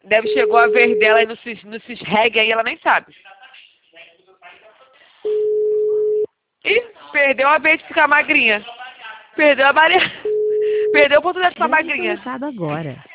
Deve chegou a vez dela aí no reggae aí, ela nem sabe. Ih, perdeu a vez de ficar magrinha. Perdeu a Maria. Perdeu a oportunidade de ficar magrinha. Agora.